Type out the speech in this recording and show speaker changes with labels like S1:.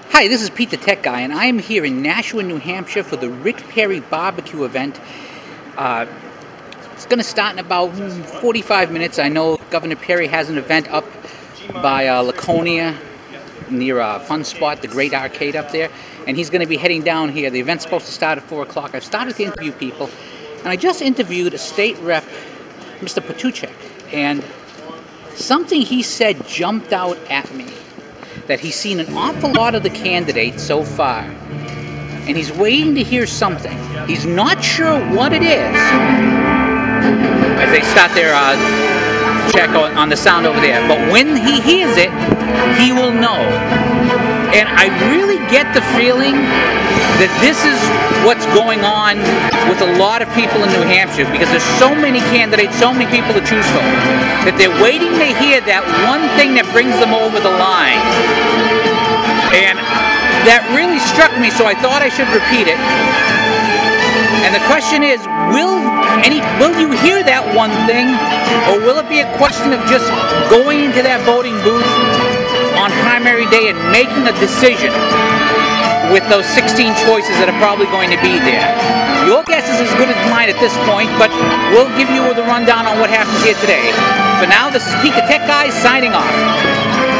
S1: Hi, this is Pete the Tech Guy, and I am here in Nashua, New Hampshire for the Rick Perry Barbecue event. It's going to start in about 45 minutes. I know Governor Perry has an event up by Laconia near Fun Spot, the Great Arcade up there, and he's going to be heading down here. The event's supposed to start at 4 o'clock. I've started to interview people, and I just interviewed a state rep, Mr. Patuchek, and something he said jumped out at me. That he's seen an awful lot of the candidates so far, and he's waiting to hear something. He's not sure what it is. As they start their check on the sound over there, but when he hears it, he will know. And I really get the feeling that this is what's going on with a lot of people in New Hampshire, because there's so many candidates, so many people to choose from, that they're waiting to hear that one thing that brings them over the line. And that really struck me, so I thought I should repeat it. And the question is, will you hear that one thing, or will it be a question of just going into that voting booth on primary day and making a decision with those 16 choices that are probably going to be there? Your guess is as good as mine at this point, but we'll give you the rundown on what happens here today. For now, this is Pete the Tech Guy signing off.